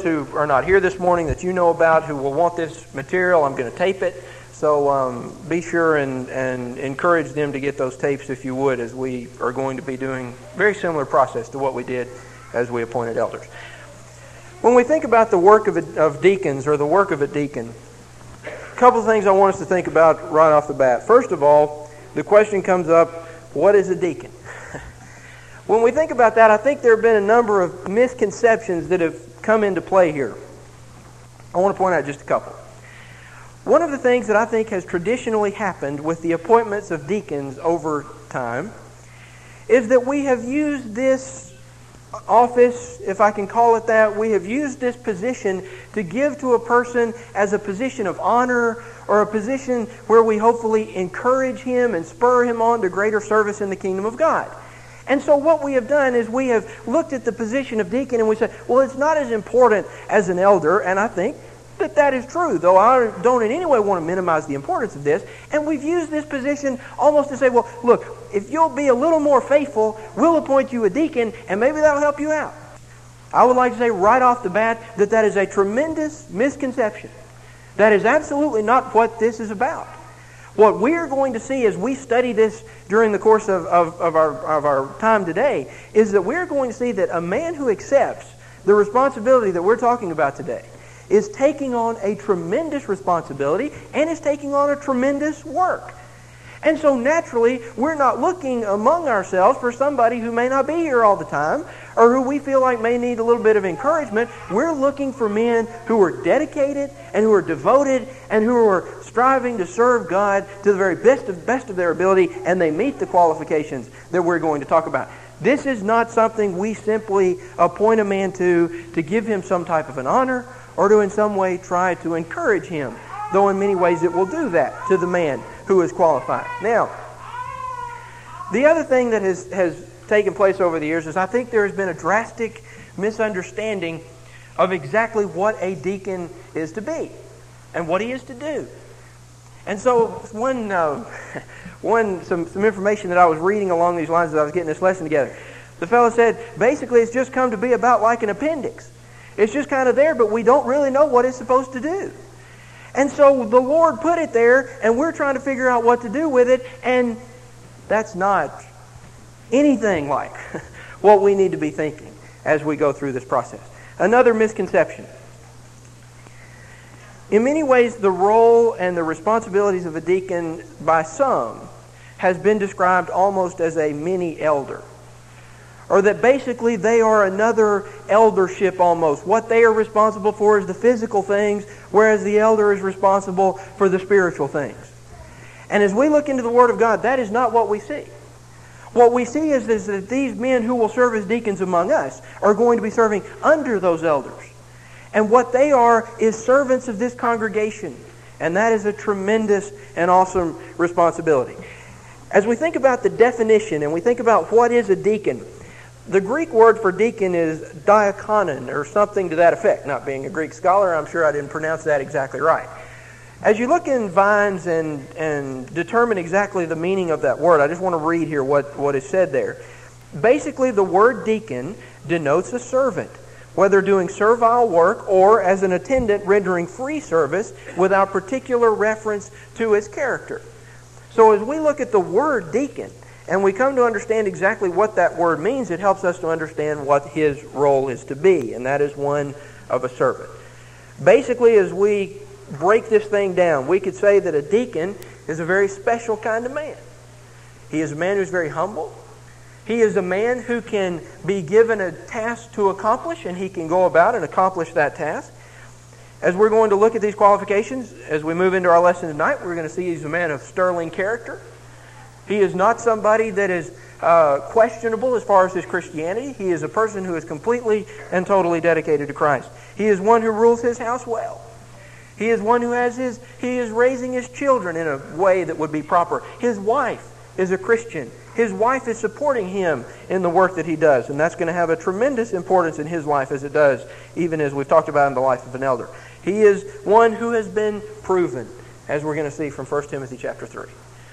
who are not here this morning that you know about who will want this material. I'm going to tape it. So be sure and encourage them to get those tapes if you would, as we are going to be doing a very similar process to what we did as we appointed elders. When we think about the work of deacons or the work of a deacon, a couple of things I want us to think about right off the bat. First of all, the question comes up, what is a deacon? When we think about that, I think there have been a number of misconceptions that have come into play here. I want to point out just a couple. One of the things that I think has traditionally happened with the appointments of deacons over time is that we have used this office, if I can call it that, we have used this position to give to a person as a position of honor or a position where we hopefully encourage him and spur him on to greater service in the kingdom of God. And so what we have done is we have looked at the position of deacon and we said, well, it's not as important as an elder, and I think that is true, though I don't in any way want to minimize the importance of this. And we've used this position almost to say, well, look, if you'll be a little more faithful, we'll appoint you a deacon, and maybe that'll help you out. I would like to say right off the bat that is a tremendous misconception. That is absolutely not what this is about. What we are going to see as we study this during the course of our time today is that we're going to see that a man who accepts the responsibility that we're talking about today is taking on a tremendous responsibility and is taking on a tremendous work. And so naturally, we're not looking among ourselves for somebody who may not be here all the time or who we feel like may need a little bit of encouragement. We're looking for men who are dedicated and who are devoted and who are striving to serve God to the very best of their ability, and they meet the qualifications that we're going to talk about. This is not something we simply appoint a man to give him some type of an honor or to in some way try to encourage him, though in many ways it will do that to the man who is qualified. Now, the other thing that has taken place over the years is I think there has been a drastic misunderstanding of exactly what a deacon is to be and what he is to do. And so some information that I was reading along these lines as I was getting this lesson together, the fellow said, basically it's just come to be about like an appendix. It's just kind of there, but we don't really know what it's supposed to do. And so the Lord put it there, and we're trying to figure out what to do with it, and that's not anything like what we need to be thinking as we go through this process. Another misconception. In many ways, the role and the responsibilities of a deacon by some has been described almost as a mini elder. Or that basically they are another eldership almost. What they are responsible for is the physical things, whereas the elder is responsible for the spiritual things. And as we look into the Word of God, that is not what we see. What we see is that these men who will serve as deacons among us are going to be serving under those elders. And what they are is servants of this congregation. And that is a tremendous and awesome responsibility. As we think about the definition and we think about what is a deacon, the Greek word for deacon is diakonon, or something to that effect. Not being a Greek scholar, I'm sure I didn't pronounce that exactly right. As you look in Vines and determine exactly the meaning of that word, I just want to read here what is said there. Basically, the word deacon denotes a servant, whether doing servile work or as an attendant rendering free service without particular reference to his character. So as we look at the word deacon, and we come to understand exactly what that word means, it helps us to understand what his role is to be, and that is one of a servant. Basically, as we break this thing down, we could say that a deacon is a very special kind of man. He is a man who's very humble. He is a man who can be given a task to accomplish, and he can go about and accomplish that task. As we're going to look at these qualifications, as we move into our lesson tonight, we're going to see he's a man of sterling character. He is not somebody that is questionable as far as his Christianity. He is a person who is completely and totally dedicated to Christ. He is one who rules his house well. He is one who he is raising his children in a way that would be proper. His wife is a Christian. His wife is supporting him in the work that he does, and that's going to have a tremendous importance in his life as it does, even as we've talked about in the life of an elder. He is one who has been proven, as we're going to see from 1 Timothy chapter 3.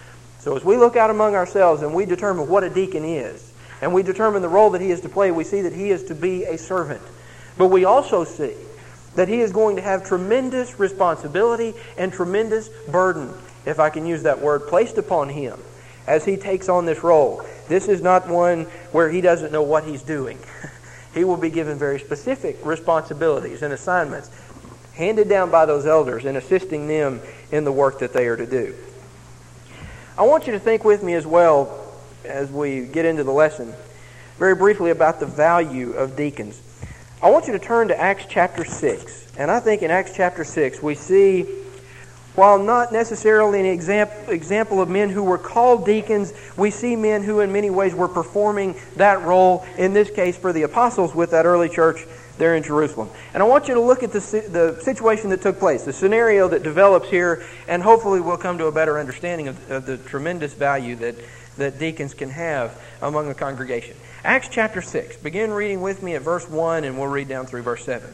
So as we look out among ourselves and we determine what a deacon is, and we determine the role that he is to play, we see that he is to be a servant. But we also see that he is going to have tremendous responsibility and tremendous burden, if I can use that word, placed upon him as he takes on this role. This is not one where he doesn't know what he's doing. He will be given very specific responsibilities and assignments handed down by those elders and assisting them in the work that they are to do. I want you to think with me as well, as we get into the lesson, very briefly about the value of deacons. I want you to turn to Acts chapter 6. And I think in Acts chapter 6 we see, while not necessarily an example of men who were called deacons, we see men who in many ways were performing that role, in this case for the apostles with that early church there in Jerusalem. And I want you to look at the situation that took place, the scenario that develops here, and hopefully we'll come to a better understanding of the tremendous value that deacons can have among the congregation. Acts chapter 6. Begin reading with me at verse 1 and we'll read down through verse 7.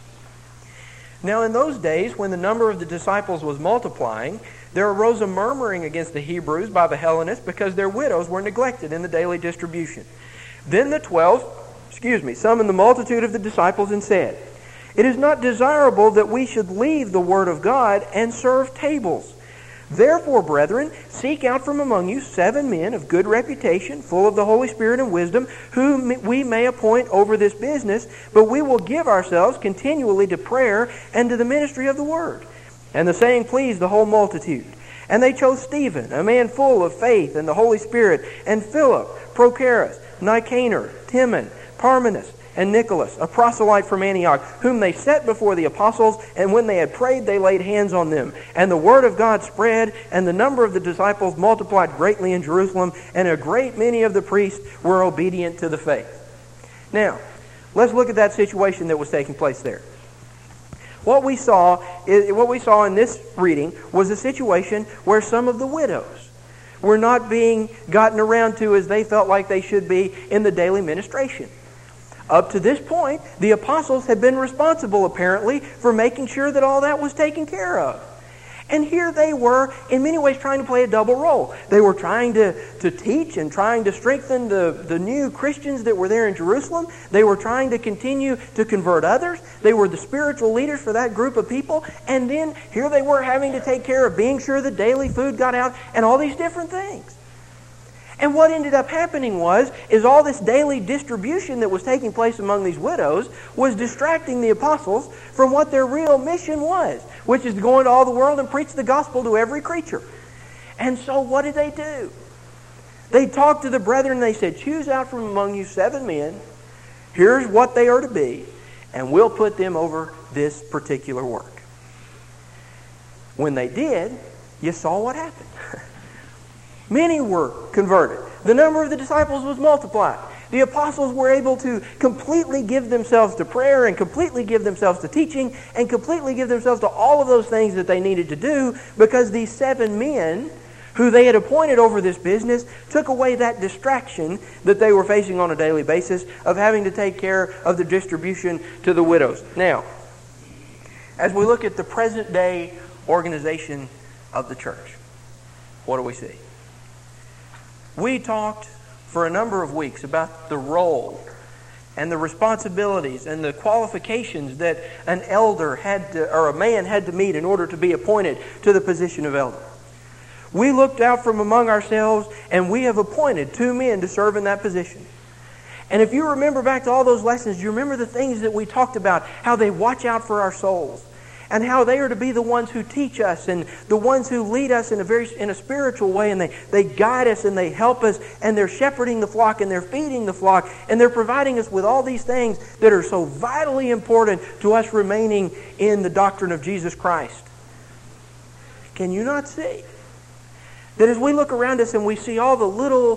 Now in those days, when the number of the disciples was multiplying, there arose a murmuring against the Hebrews by the Hellenists because their widows were neglected in the daily distribution. Then the 12 summoned the multitude of the disciples and said, "It is not desirable that we should leave the word of God and serve tables. Therefore, brethren, seek out from among you 7 men of good reputation, full of the Holy Spirit and wisdom, whom we may appoint over this business, but we will give ourselves continually to prayer and to the ministry of the word." And the saying pleased the whole multitude. And they chose Stephen, a man full of faith and the Holy Spirit, and Philip, Prochorus, Nicanor, Timon, Parmenas, and Nicholas, a proselyte from Antioch, whom they set before the apostles, and when they had prayed, they laid hands on them. And the word of God spread, and the number of the disciples multiplied greatly in Jerusalem, and a great many of the priests were obedient to the faith. Now, let's look at that situation that was taking place there. What we saw in this reading was a situation where some of the widows were not being gotten around to as they felt like they should be in the daily ministration. Up to this point, the apostles had been responsible, apparently, for making sure that all that was taken care of. And here they were, in many ways, trying to play a double role. They were trying to teach and trying to strengthen the new Christians that were there in Jerusalem. They were trying to continue to convert others. They were the spiritual leaders for that group of people. And then here they were having to take care of being sure the daily food got out and all these different things. And what ended up happening is all this daily distribution that was taking place among these widows was distracting the apostles from what their real mission was, which is to go into all the world and preach the gospel to every creature. And so what did they do? They talked to the brethren and they said, "Choose out from among you 7 men. Here's what they are to be, and we'll put them over this particular work." When they did, you saw what happened. Many were converted. The number of the disciples was multiplied. The apostles were able to completely give themselves to prayer and completely give themselves to teaching and completely give themselves to all of those things that they needed to do because these 7 men who they had appointed over this business took away that distraction that they were facing on a daily basis of having to take care of the distribution to the widows. Now, as we look at the present day organization of the church, what do we see? We talked for a number of weeks about the role and the responsibilities and the qualifications that an elder or a man had to meet in order to be appointed to the position of elder. We looked out from among ourselves and we have appointed 2 men to serve in that position. And if you remember back to all those lessons, you remember the things that we talked about, how they watch out for our souls. And how they are to be the ones who teach us and the ones who lead us in a spiritual way, and they guide us and they help us, and they're shepherding the flock and they're feeding the flock, and they're providing us with all these things that are so vitally important to us remaining in the doctrine of Jesus Christ. Can you not see that as we look around us and we see all the little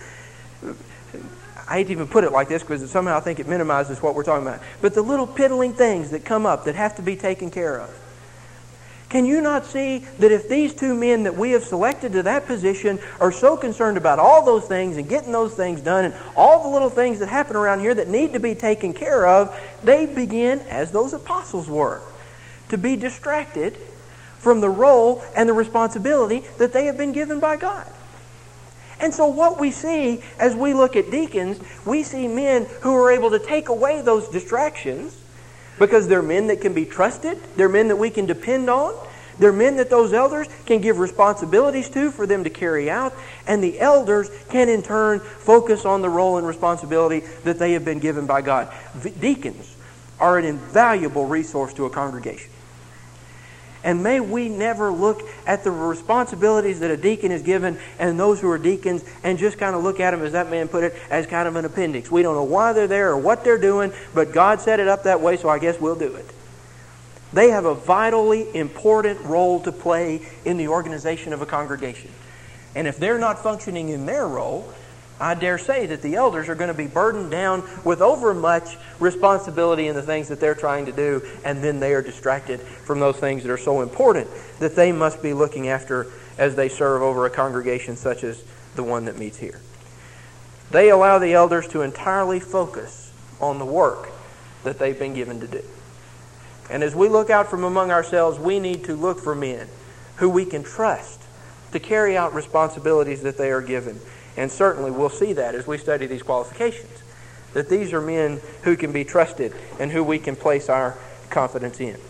I hate to even put it like this because somehow I think it minimizes what we're talking about. But the little piddling things that come up that have to be taken care of. Can you not see that if these 2 men that we have selected to that position are so concerned about all those things and getting those things done and all the little things that happen around here that need to be taken care of, they begin, as those apostles were, to be distracted from the role and the responsibility that they have been given by God. And so what we see as we look at deacons, we see men who are able to take away those distractions because they're men that can be trusted. They're men that we can depend on. They're men that those elders can give responsibilities to for them to carry out. And the elders can in turn focus on the role and responsibility that they have been given by God. Deacons are an invaluable resource to a congregation. And may we never look at the responsibilities that a deacon is given and those who are deacons and just kind of look at them, as that man put it, as kind of an appendix. We don't know why they're there or what they're doing, but God set it up that way, so I guess we'll do it. They have a vitally important role to play in the organization of a congregation. And if they're not functioning in their role, I dare say that the elders are going to be burdened down with overmuch responsibility in the things that they're trying to do, and then they are distracted from those things that are so important that they must be looking after as they serve over a congregation such as the one that meets here. They allow the elders to entirely focus on the work that they've been given to do. And as we look out from among ourselves, we need to look for men who we can trust to carry out responsibilities that they are given. And certainly we'll see that as we study these qualifications, that these are men who can be trusted and who we can place our confidence in.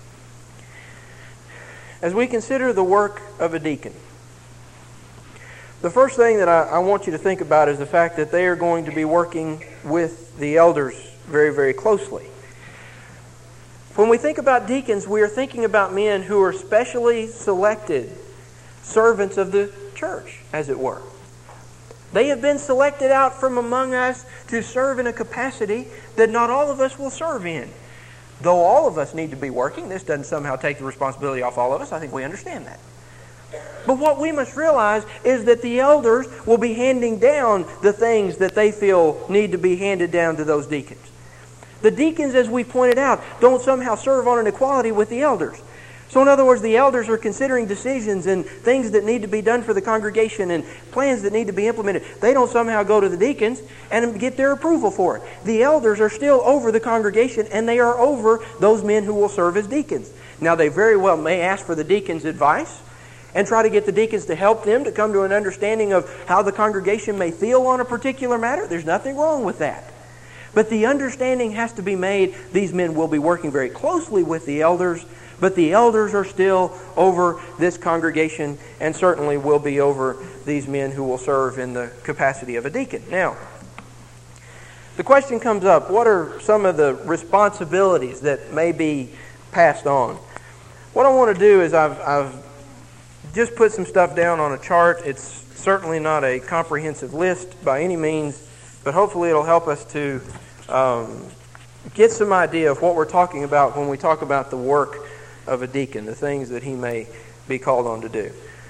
As we consider the work of a deacon, the first thing that I want you to think about is the fact that they are going to be working with the elders very, very closely. When we think about deacons, we are thinking about men who are specially selected servants of the church, as it were. They have been selected out from among us to serve in a capacity that not all of us will serve in. Though all of us need to be working, this doesn't somehow take the responsibility off all of us. I think we understand that. But what we must realize is that the elders will be handing down the things that they feel need to be handed down to those deacons. The deacons, as we pointed out, don't somehow serve on an equality with the elders. So in other words, the elders are considering decisions and things that need to be done for the congregation and plans that need to be implemented. They don't somehow go to the deacons and get their approval for it. The elders are still over the congregation, and they are over those men who will serve as deacons. Now, they very well may ask for the deacons' advice and try to get the deacons to help them to come to an understanding of how the congregation may feel on a particular matter. There's nothing wrong with that. But the understanding has to be made. These men will be working very closely with the elders, but the elders are still over this congregation and certainly will be over these men who will serve in the capacity of a deacon. Now, the question comes up, what are some of the responsibilities that may be passed on? What I want to do is I've just put some stuff down on a chart. It's certainly not a comprehensive list by any means, but hopefully it'll help us to get some idea of what we're talking about when we talk about the work of a deacon, the things that he may be called on to do.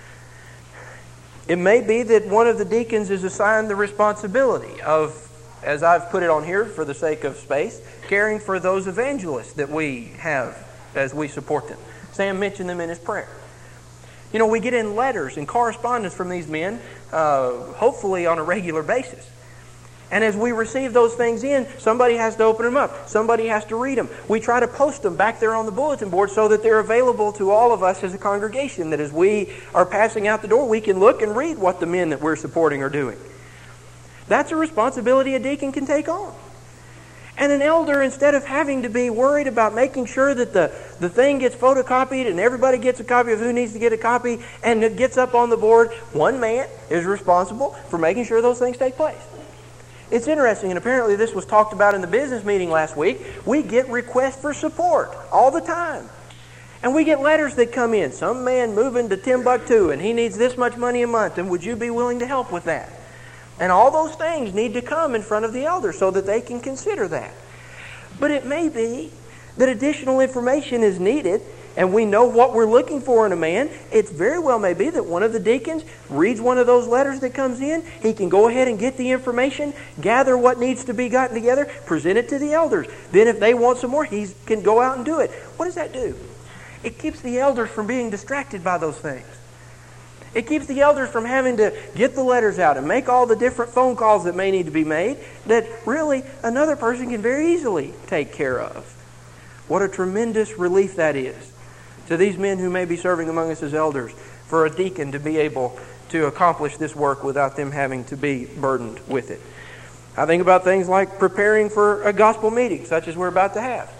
It may be that one of the deacons is assigned the responsibility of, as I've put it on here for the sake of space, caring for those evangelists that we have as we support them. Sam mentioned them in his prayer. You know, we get in letters and correspondence from these men, hopefully on a regular basis. And as we receive those things in, somebody has to open them up. Somebody has to read them. We try to post them back there on the bulletin board so that they're available to all of us as a congregation, that as we are passing out the door, we can look and read what the men that we're supporting are doing. That's a responsibility a deacon can take on. And an elder, instead of having to be worried about making sure that the thing gets photocopied and everybody gets a copy of who needs to get a copy and it gets up on the board, one man is responsible for making sure those things take place. It's interesting, and apparently this was talked about in the business meeting last week. We get requests for support all the time. And we get letters that come in. Some man moving to Timbuktu and he needs this much money a month, and would you be willing to help with that? And all those things need to come in front of the elders so that they can consider that. But it may be that additional information is needed, and we know what we're looking for in a man. It very well may be that one of the deacons reads one of those letters that comes in. He can go ahead and get the information, gather what needs to be gotten together, present it to the elders. Then if they want some more, he can go out and do it. What does that do? It keeps the elders from being distracted by those things. It keeps the elders from having to get the letters out and make all the different phone calls that may need to be made that really another person can very easily take care of. What a tremendous relief that is to these men who may be serving among us as elders, for a deacon to be able to accomplish this work without them having to be burdened with it. I think about things like preparing for a gospel meeting, such as we're about to have.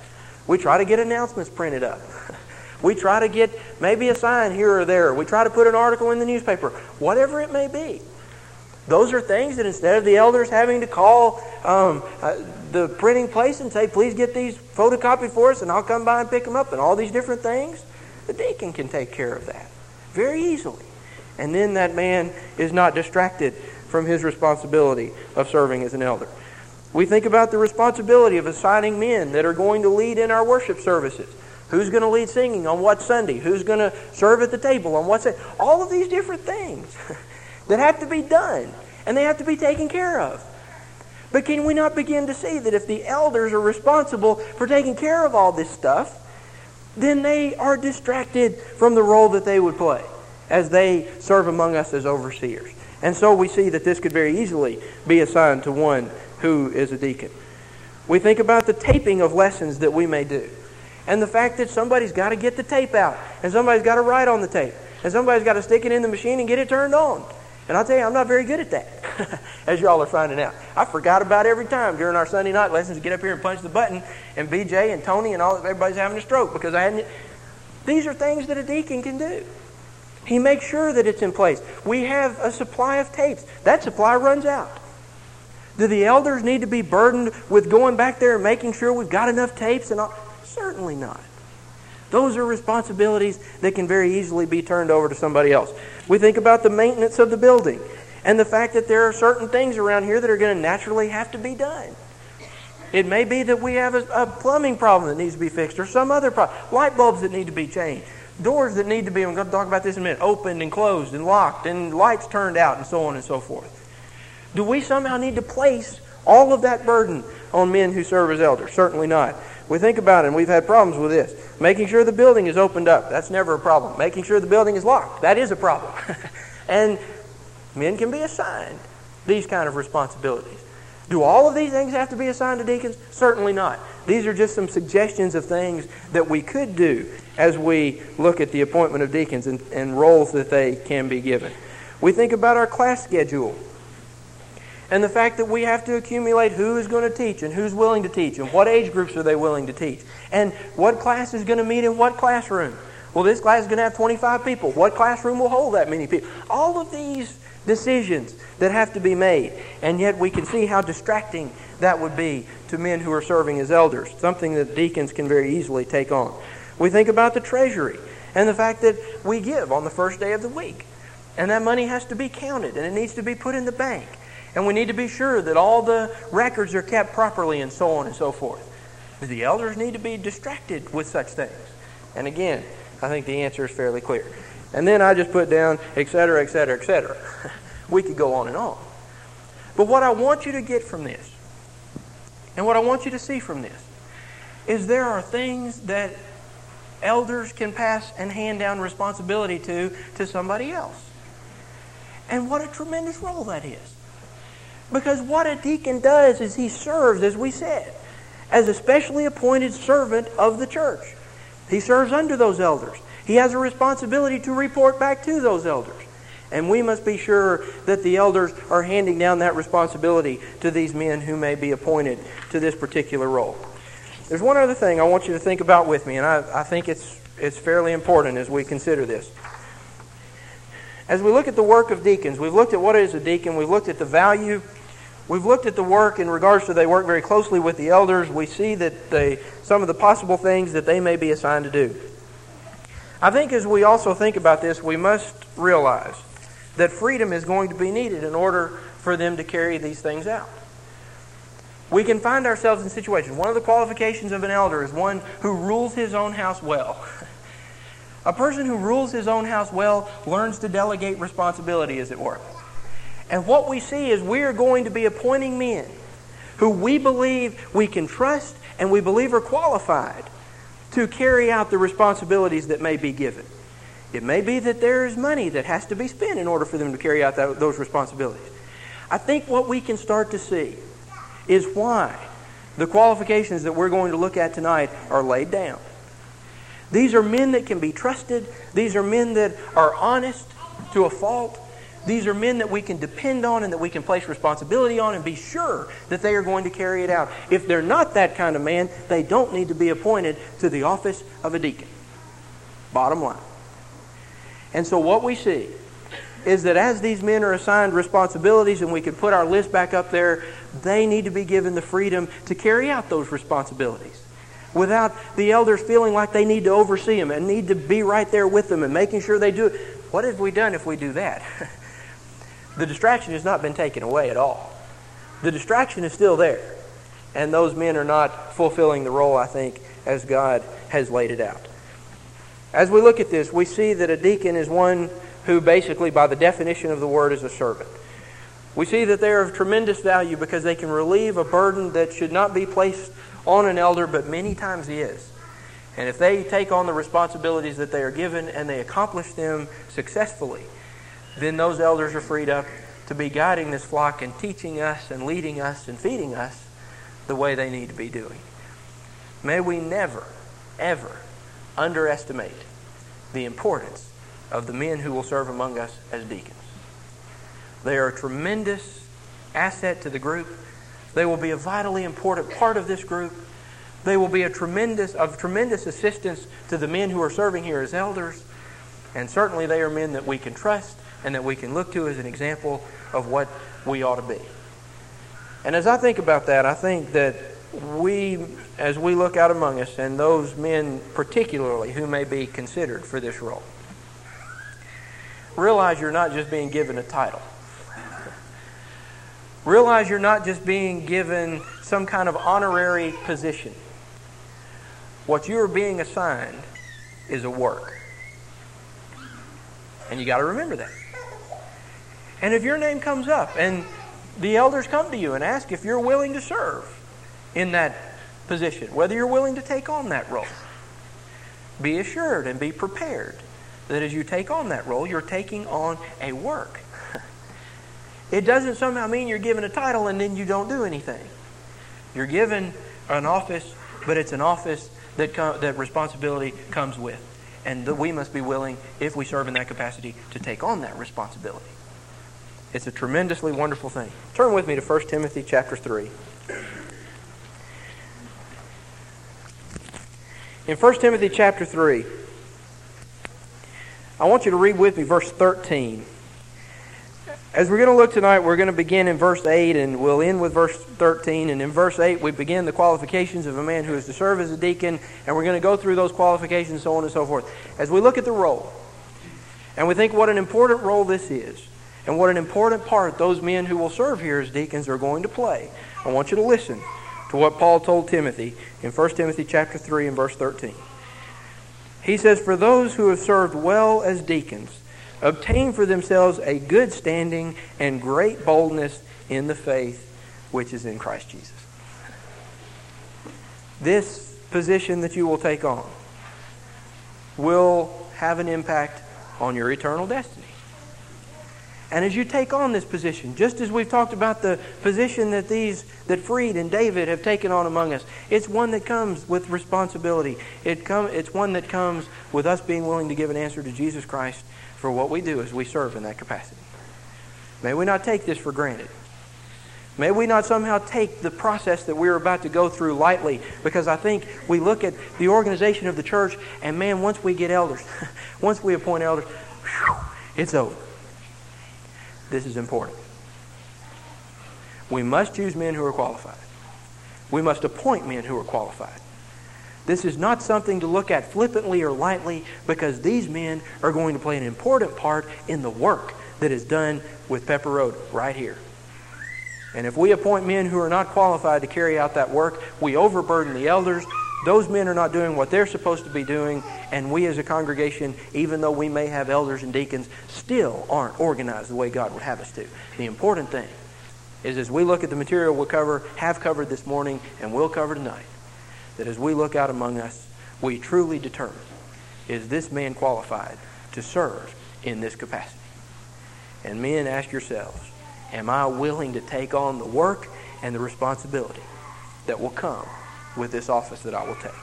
We try to get announcements printed up. We try to get maybe a sign here or there. We try to put an article in the newspaper, whatever it may be. Those are things that instead of the elders having to call the printing place and say, please get these photocopied for us and I'll come by and pick them up and all these different things, the deacon can take care of that very easily. And then that man is not distracted from his responsibility of serving as an elder. We think about the responsibility of assigning men that are going to lead in our worship services. Who's going to lead singing on what Sunday? Who's going to serve at the table on what Sunday? All of these different things that have to be done, and they have to be taken care of. But can we not begin to see that if the elders are responsible for taking care of all this stuff, then they are distracted from the role that they would play as they serve among us as overseers. And so we see that this could very easily be assigned to one who is a deacon. We think about the taping of lessons that we may do. And the fact that somebody's got to get the tape out, and somebody's got to write on the tape, and somebody's got to stick it in the machine and get it turned on. And I'll tell you, I'm not very good at that, as y'all are finding out. I forgot about every time during our Sunday night lessons to get up here and punch the button, and BJ and Tony and everybody's having a stroke because I hadn't. These are things that a deacon can do. He makes sure that it's in place. We have a supply of tapes. That supply runs out. Do the elders need to be burdened with going back there and making sure we've got enough tapes and all? Certainly not. Those are responsibilities that can very easily be turned over to somebody else. We think about the maintenance of the building and the fact that there are certain things around here that are going to naturally have to be done. It may be that we have a plumbing problem that needs to be fixed or some other problem. Light bulbs that need to be changed. Doors that need to be, I'm going to talk about this in a minute, opened and closed and locked and lights turned out and so on and so forth. Do we somehow need to place all of that burden on men who serve as elders? Certainly not. We think about it, and we've had problems with this. Making sure the building is opened up, that's never a problem. Making sure the building is locked, that is a problem. And men can be assigned these kind of responsibilities. Do all of these things have to be assigned to deacons? Certainly not. These are just some suggestions of things that we could do as we look at the appointment of deacons and roles that they can be given. We think about our class schedule and the fact that we have to accumulate who is going to teach and who's willing to teach and what age groups are they willing to teach and what class is going to meet in what classroom. Well, this class is going to have 25 people. What classroom will hold that many people? All of these decisions that have to be made, and yet we can see how distracting that would be to men who are serving as elders, something that deacons can very easily take on. We think about the treasury and the fact that we give on the first day of the week, and that money has to be counted and it needs to be put in the bank. And we need to be sure that all the records are kept properly and so on and so forth. The elders need to be distracted with such things. And again, I think the answer is fairly clear. And then I just put down, etc., etc., etc. We could go on and on. But what I want you to get from this, and what I want you to see from this, is there are things that elders can pass and hand down responsibility to somebody else. And what a tremendous role that is. Because what a deacon does is he serves, as we said, as a specially appointed servant of the church. He serves under those elders. He has a responsibility to report back to those elders. And we must be sure that the elders are handing down that responsibility to these men who may be appointed to this particular role. There's one other thing I want you to think about with me, and I think it's fairly important as we consider this. As we look at the work of deacons, we've looked at what is a deacon, we've looked at the value, we've looked at the work in regards to they work very closely with the elders. We see that some of the possible things that they may be assigned to do. I think as we also think about this, we must realize that freedom is going to be needed in order for them to carry these things out. We can find ourselves in situations. One of the qualifications of an elder is one who rules his own house well. A person who rules his own house well learns to delegate responsibility, as it were. And what we see is we are going to be appointing men who we believe we can trust and we believe are qualified to carry out the responsibilities that may be given. It may be that there is money that has to be spent in order for them to carry out those responsibilities. I think what we can start to see is why the qualifications that we're going to look at tonight are laid down. These are men that can be trusted. These are men that are honest to a fault. These are men that we can depend on and that we can place responsibility on and be sure that they are going to carry it out. If they're not that kind of man, they don't need to be appointed to the office of a deacon. Bottom line. And so what we see is that as these men are assigned responsibilities, and we can put our list back up there, they need to be given the freedom to carry out those responsibilities without the elders feeling like they need to oversee them and need to be right there with them and making sure they do it. What have we done if we do that? The distraction has not been taken away at all. The distraction is still there. And those men are not fulfilling the role, I think, as God has laid it out. As we look at this, we see that a deacon is one who basically, by the definition of the word, is a servant. We see that they are of tremendous value because they can relieve a burden that should not be placed on an elder, but many times is. And if they take on the responsibilities that they are given and they accomplish them successfully, then those elders are freed up to be guiding this flock and teaching us and leading us and feeding us the way they need to be doing. May we never, ever underestimate the importance of the men who will serve among us as deacons. They are a tremendous asset to the group. They will be a vitally important part of this group. They will be of tremendous assistance to the men who are serving here as elders. And certainly they are men that we can trust and that we can look to as an example of what we ought to be. And as I think about that, I think that as we look out among us, and those men particularly who may be considered for this role, realize you're not just being given a title. Realize you're not just being given some kind of honorary position. What you are being assigned is a work. And you got to remember that. And if your name comes up and the elders come to you and ask if you're willing to serve in that position, whether you're willing to take on that role, be assured and be prepared that as you take on that role, you're taking on a work. It doesn't somehow mean you're given a title and then you don't do anything. You're given an office, but it's an office that responsibility comes with. And that we must be willing, if we serve in that capacity, to take on that responsibility. It's a tremendously wonderful thing. Turn with me to 1 Timothy chapter 3. In 1 Timothy chapter 3, I want you to read with me verse 13. As we're going to look tonight, we're going to begin in verse 8 and we'll end with verse 13. And in verse 8, we begin the qualifications of a man who is to serve as a deacon. And we're going to go through those qualifications, so on and so forth. As we look at the role, and we think what an important role this is, and what an important part those men who will serve here as deacons are going to play, I want you to listen to what Paul told Timothy in 1 Timothy chapter 3 and verse 13. He says, "For those who have served well as deacons obtain for themselves a good standing and great boldness in the faith which is in Christ Jesus." This position that you will take on will have an impact on your eternal destiny. And as you take on this position, just as we've talked about the position that Freed and David have taken on among us, it's one that comes with responsibility. It's one that comes with us being willing to give an answer to Jesus Christ for what we do as we serve in that capacity. May we not take this for granted. May we not somehow take the process that we're about to go through lightly, because I think we look at the organization of the church and man, once we get elders, once we appoint elders, it's over. This is important. We must choose men who are qualified. We must appoint men who are qualified. This is not something to look at flippantly or lightly, because these men are going to play an important part in the work that is done with Pepper Road right here. And if we appoint men who are not qualified to carry out that work, we overburden the elders. Those men are not doing what they're supposed to be doing, and we as a congregation, even though we may have elders and deacons, still aren't organized the way God would have us to. The important thing is, as we look at the material we'll have covered this morning, and will cover tonight, that as we look out among us, we truly determine, is this man qualified to serve in this capacity? And men, ask yourselves, am I willing to take on the work and the responsibility that will come with this office that I will take?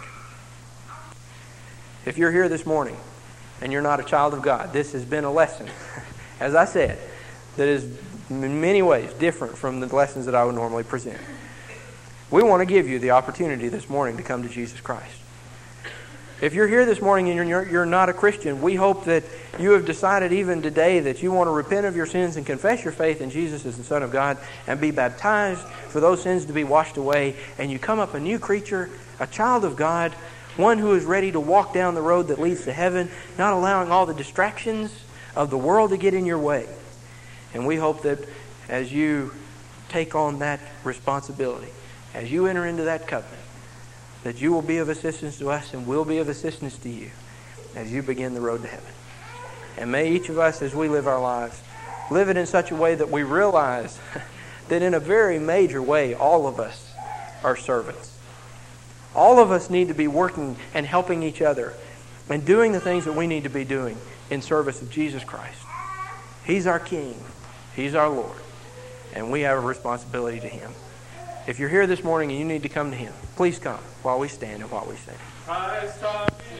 If you're here this morning and you're not a child of God, this has been a lesson. As I said, that is in many ways different from the lessons that I would normally present. We want to give you the opportunity this morning to come to Jesus Christ. If you're here this morning and you're not a Christian, we hope that you have decided even today that you want to repent of your sins and confess your faith in Jesus as the Son of God and be baptized for those sins to be washed away, and you come up a new creature, a child of God, one who is ready to walk down the road that leads to heaven, not allowing all the distractions of the world to get in your way. And we hope that as you take on that responsibility, as you enter into that covenant, that you will be of assistance to us and we'll be of assistance to you as you begin the road to heaven. And may each of us, as we live our lives, live it in such a way that we realize that in a very major way, all of us are servants. All of us need to be working and helping each other and doing the things that we need to be doing in service of Jesus Christ. He's our King. He's our Lord. And we have a responsibility to Him. If you're here this morning and you need to come to Him, please come while we stand and while we sing.